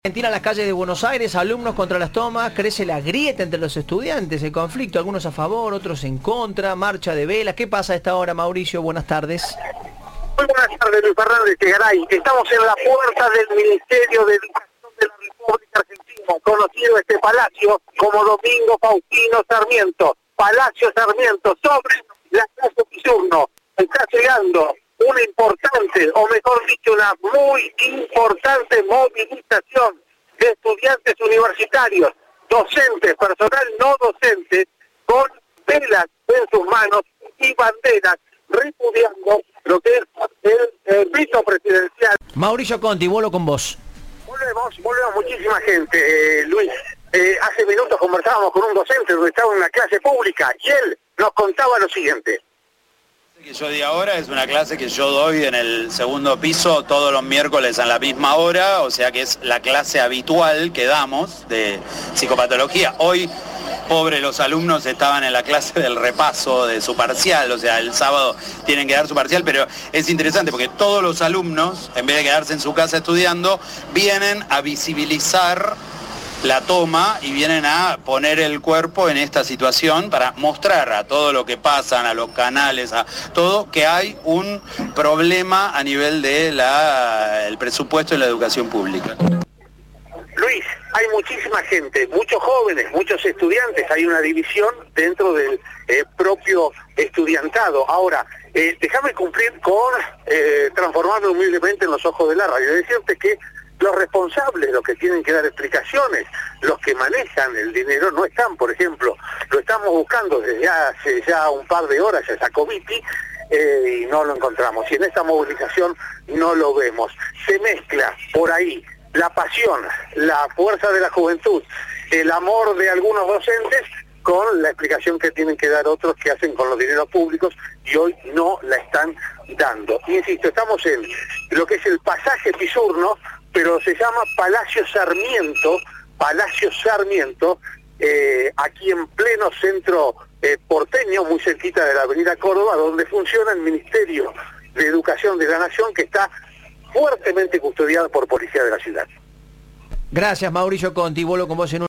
Argentina, las calles de Buenos Aires, alumnos contra las tomas, crece la grieta entre los estudiantes, el conflicto, algunos a favor, otros en contra, marcha de velas. ¿Qué pasa a esta hora, Mauricio? Buenas tardes. Muy buenas tardes, Luis Fernández Tegaray. Estamos en la puerta del Ministerio de Educación de la República Argentina, conocido este palacio como Domingo Faustino Sarmiento. Palacio Sarmiento, sobre la clase Pisurno. Está llegando una importante, o mejor dicho, una muy importante movilización de estudiantes universitarios, docentes, personal no docente, con velas en sus manos y banderas, repudiando lo que es el veto presidencial. Mauricio Conti, vuelo con vos. Volvemos muchísima gente, Luis. Hace minutos conversábamos con un docente donde estaba en una clase pública y él nos contaba lo siguiente. Que yo di ahora es una clase que yo doy en el segundo piso todos los miércoles a la misma hora, o sea que es la clase habitual que damos de psicopatología. Hoy, pobres los alumnos estaban en la clase del repaso de su parcial, o sea, el sábado tienen que dar su parcial, pero es interesante porque todos los alumnos, en vez de quedarse en su casa estudiando, vienen a visibilizar la toma y vienen a poner el cuerpo en esta situación para mostrar a todo lo que pasan, a los canales, a todo, que hay un problema a nivel de el presupuesto de la educación pública. Luis, hay muchísima gente, muchos jóvenes, muchos estudiantes, hay una división dentro del propio estudiantado. Ahora, déjame cumplir con transformarme humildemente en los ojos de la radio, decirte que los responsables, los que tienen que dar explicaciones, los que manejan el dinero, no están, por ejemplo, lo estamos buscando desde hace ya un par de horas a Jacobiti y no lo encontramos. Y en esta movilización no lo vemos. Se mezcla por ahí la pasión, la fuerza de la juventud, el amor de algunos docentes con la explicación que tienen que dar otros que hacen con los dineros públicos y hoy no la están dando. Insisto, estamos en lo que es el pasaje Pisurno, pero se llama Palacio Sarmiento, aquí en pleno centro porteño, muy cerquita de la avenida Córdoba, donde funciona el Ministerio de Educación de la Nación, que está fuertemente custodiado por policía de la ciudad. Gracias, Mauricio Conti, vuelo con vos en un